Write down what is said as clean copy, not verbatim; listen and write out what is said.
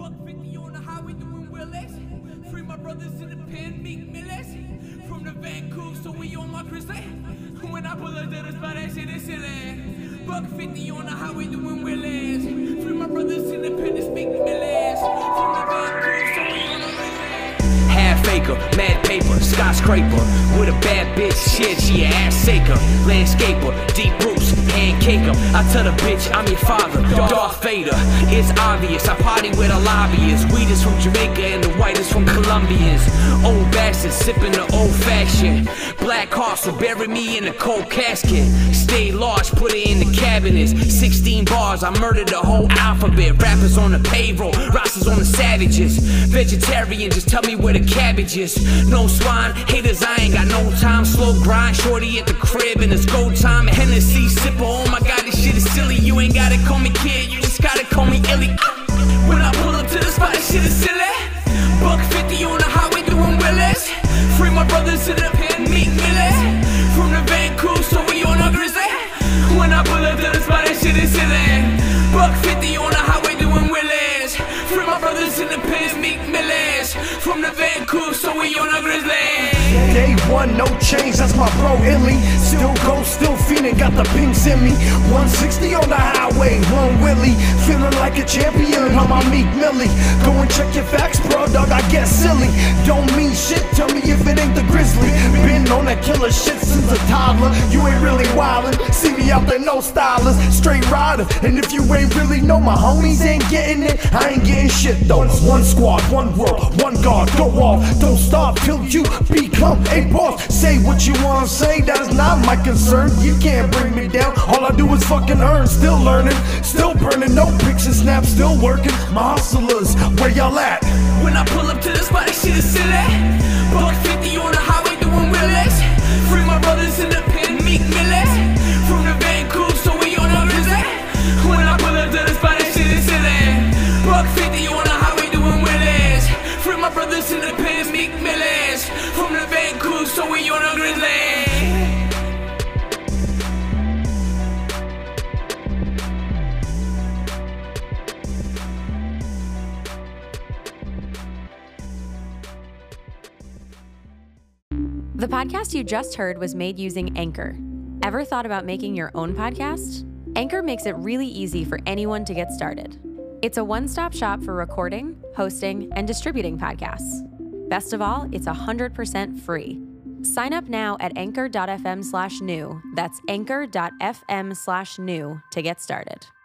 $150 on the highway doing willies. Free my brothers in the pen, Meek Millers. From the Vancouver, so we on my Grizzly. When I pull up to the spot, that shit is silly. $150 on the highway doing willies. Free my brothers in the pen, Meek Millers. From the Vancouver, so we on the Grizzly. Half acre, mad paper, skyscraper. With a bad bitch, shit, she a ass shaker. Landscaper, deep roots, hand caker. I tell the bitch, I'm your father, Darth Vader. It's obvious, I party with a lobbyist. Weed is from Jamaica and the white is from Colombians. Old bastards, sipping the old fashioned. Black horse will bury me in a cold casket. Stay large, put it in the cabinets. 16 bars, I murdered the whole alphabet. Rappers on the payroll, rosters on the savages. Vegetarian, just tell me where the cabbage is. No swine, haters, I ain't got no time. Slow grind, shorty at the crib and it's go time. Hennessy sipper, oh my god, this shit is silly. You ain't gotta call me kid, you just gotta call me illy. When I pull up to the spot, this shit is silly. $150 on the highway doing willies. Free my brothers in the pen, Meek Millers. From the Vancouver, so we on a Grizzly. When I pull up to the spot, that shit is silly. $150 on the highway doing willies. Free my brothers in the pen, Meek Millers. From the Vancouver, so we on a Grizzly. Day one, no change, that's my bro Illy. Still go, still feeling, got the pinks in me. 160 on the highway, one Willie. Feeling like a champion, I'm my Meek Millie. Go and check your facts, bro, dog, I get silly. Don't mean shit, tell me if it ain't the Grizzly. Been on that killer shit since a toddler. You ain't really wildin', see me out there, no stylist. Straight rider, and if you ain't really know my homies ain't getting it, I ain't getting shit though. One squad, one world, one guard, go off. Don't stop till you become a boss. Say what you wanna say, that is not my concern. You can't bring me down, all I do is fucking earn. Still learning, still burning, no pics and snaps, still working. My hustlers, where y'all at? When I pull up to the spot, this shit is silly. $150 on the highway doing willies. Free my brothers in the pen, Meek Millers. From the Vancouver, so we on a Grizzly. When I pull up to the spot, this shit is silly. $150 on the highway doing willies. Free my brothers in the pen, Meek Millers. From the Vancouver, so we on a Grizzly. The podcast you just heard was made using Anchor. Ever thought about making your own podcast? Anchor makes it really easy for anyone to get started. It's a one-stop shop for recording, hosting, and distributing podcasts. Best of all, it's 100% free. Sign up now at anchor.fm/new. That's anchor.fm/new to get started.